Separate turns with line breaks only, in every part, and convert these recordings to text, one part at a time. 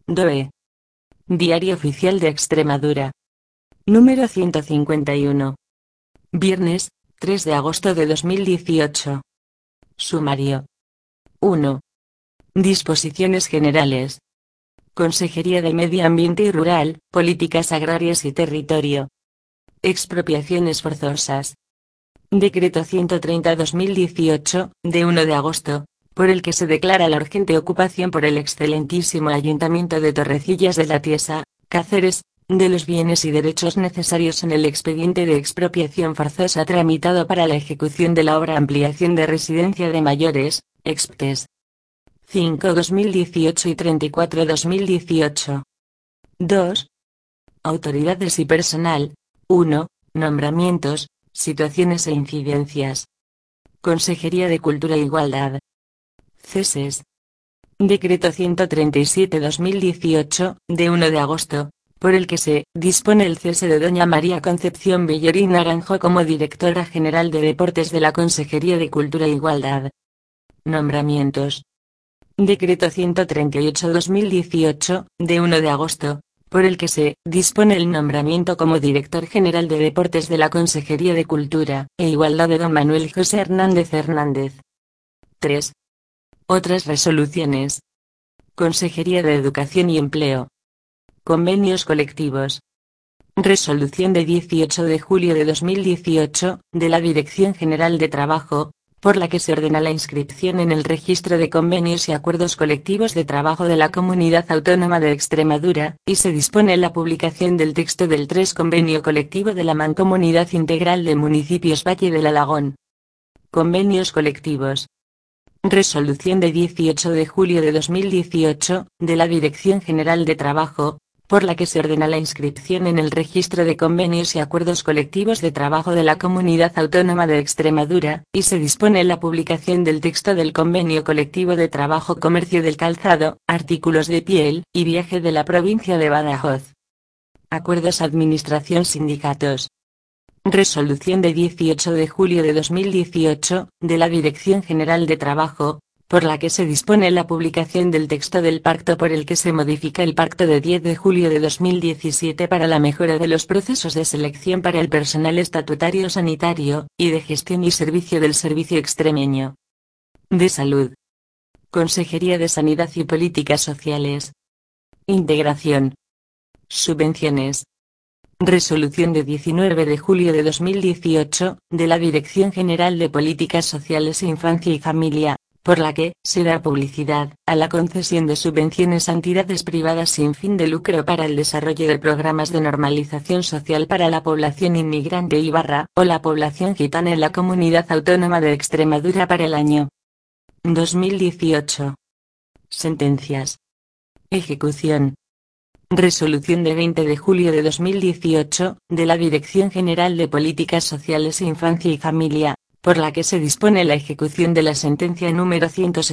DOE. Diario Oficial de Extremadura. Número 151. Viernes, 3 de agosto de 2018. Sumario. 1. Disposiciones generales. Consejería de Medio Ambiente y Rural, Políticas Agrarias y Territorio. Expropiaciones forzosas. Decreto 130/2018, de 1 de agosto, por el que se declara la urgente ocupación por el excelentísimo Ayuntamiento de Torrecillas de la Tiesa, Cáceres, de los bienes y derechos necesarios en el expediente de expropiación forzosa tramitado para la ejecución de la obra ampliación de residencia de mayores, EXPTES. 5/2018 y 34/2018. 2. Autoridades y personal. 1. Nombramientos, situaciones e incidencias. Consejería de Cultura e Igualdad. Ceses. Decreto 137/2018, de 1 de agosto, por el que se dispone el cese de doña María Concepción Bellorín Naranjo como directora general de Deportes de la Consejería de Cultura e Igualdad. Nombramientos. Decreto 138/2018, de 1 de agosto, por el que se dispone el nombramiento como director general de Deportes de la Consejería de Cultura e Igualdad de don Manuel José Hernández Hernández. 3. Otras resoluciones. Consejería de Educación y Empleo. Convenios colectivos. Resolución de 18 de julio de 2018, de la Dirección General de Trabajo, por la que se ordena la inscripción en el Registro de Convenios y Acuerdos Colectivos de Trabajo de la Comunidad Autónoma de Extremadura, y se dispone la publicación del texto del 3 Convenio Colectivo de la Mancomunidad Integral de Municipios Valle del Alagón. Convenios colectivos. Resolución de 18 de julio de 2018, de la Dirección General de Trabajo, por la que se ordena la inscripción en el Registro de Convenios y Acuerdos Colectivos de Trabajo de la Comunidad Autónoma de Extremadura, y se dispone la publicación del texto del Convenio Colectivo de Trabajo Comercio del Calzado, Artículos de Piel y Viaje de la provincia de Badajoz. Acuerdos Administración-Sindicatos. Resolución de 18 de julio de 2018, de la Dirección General de Trabajo, por la que se dispone la publicación del texto del pacto por el que se modifica el pacto de 10 de julio de 2017 para la mejora de los procesos de selección para el personal estatutario sanitario, y de gestión y servicio del Servicio Extremeño de Salud. Consejería de Sanidad y Políticas Sociales. Integración. Subvenciones. Resolución de 19 de julio de 2018, de la Dirección General de Políticas Sociales e Infancia y Familia, por la que se da publicidad a la concesión de subvenciones a entidades privadas sin fin de lucro para el desarrollo de programas de normalización social para la población inmigrante o la población gitana en la Comunidad Autónoma de Extremadura para el año 2018. Sentencias. Ejecución. Resolución de 20 de julio de 2018, de la Dirección General de Políticas Sociales e Infancia y Familia, por la que se dispone la ejecución de la sentencia número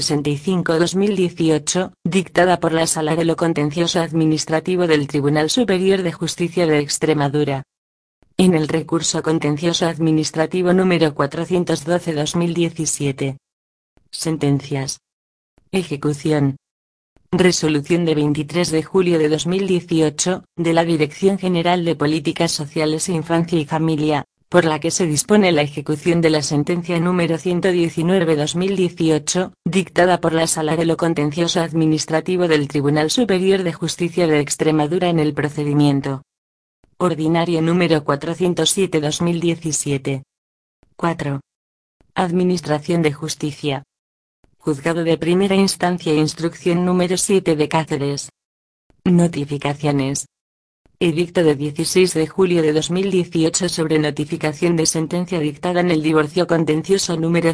165/2018, dictada por la Sala de lo Contencioso Administrativo del Tribunal Superior de Justicia de Extremadura. En el recurso contencioso administrativo número 412/2017. Sentencias. Ejecución. Resolución de 23 de julio de 2018, de la Dirección General de Políticas Sociales e Infancia y Familia, por la que se dispone la ejecución de la sentencia número 119/2018, dictada por la Sala de lo Contencioso Administrativo del Tribunal Superior de Justicia de Extremadura en el procedimiento ordinario número 407/2017. 4. Administración de Justicia. Juzgado de Primera Instancia e Instrucción número 7 de Cáceres. Notificaciones. Edicto de 16 de julio de 2018 sobre notificación de sentencia dictada en el divorcio contencioso número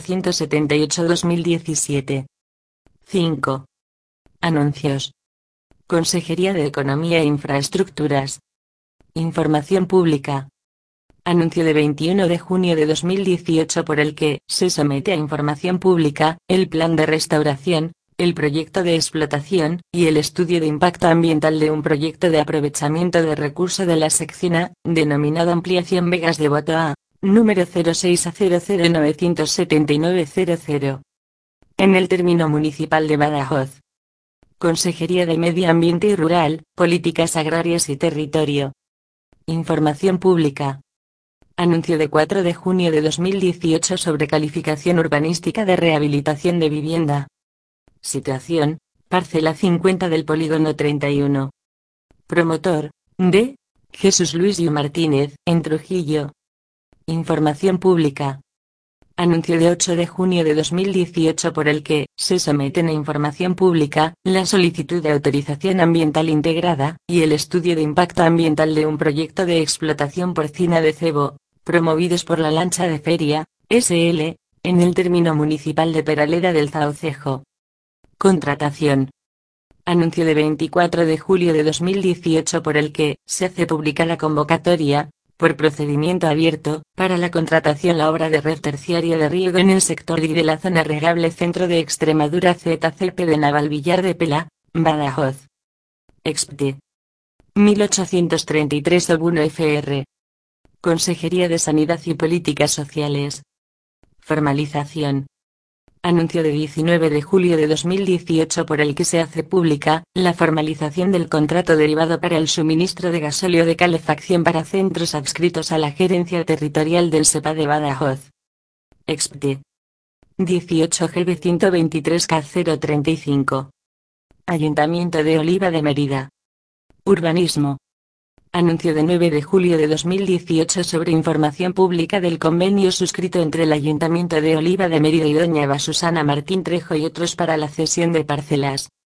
178/2017. 5. Anuncios. Consejería de Economía e Infraestructuras. Información pública. Anuncio de 21 de junio de 2018 por el que se somete a información pública el plan de restauración, el proyecto de explotación y el estudio de impacto ambiental de un proyecto de aprovechamiento de recurso de la sección A, denominado Ampliación Vegas de Boto A, número 06 a 0097900, en el término municipal de Badajoz. Consejería de Medio Ambiente y Rural, Políticas Agrarias y Territorio. Información pública. Anuncio de 4 de junio de 2018 sobre calificación urbanística de rehabilitación de vivienda. Situación: parcela 50 del polígono 31. Promotor: D. Jesús Luis Yu Martínez, en Trujillo. Información pública. Anuncio de 8 de junio de 2018 por el que se someten a información pública la solicitud de autorización ambiental integrada y el estudio de impacto ambiental de un proyecto de explotación porcina de cebo, promovidos por la Lancha de Feria, S.L., en el término municipal de Peraleda del Zaocejo. Contratación. Anuncio de 24 de julio de 2018 por el que se hace pública la convocatoria, por procedimiento abierto, para la contratación la obra de red terciaria de riego en el sector D de la zona regable Centro de Extremadura ZCP de Navalvillar de Pela, Badajoz. Expte. 1833-1 FR. Consejería de Sanidad y Políticas Sociales. Formalización. Anuncio de 19 de julio de 2018 por el que se hace pública la formalización del contrato derivado para el suministro de gasóleo de calefacción para centros adscritos a la Gerencia Territorial del SEPA de Badajoz. Expte. 18 GB 123 K 035. Ayuntamiento de Oliva de Mérida. Urbanismo. Anuncio de 9 de julio de 2018 sobre información pública del convenio suscrito entre el Ayuntamiento de Oliva de Mérida y doña Eva Susana Martín Trejo y otros para la cesión de parcelas,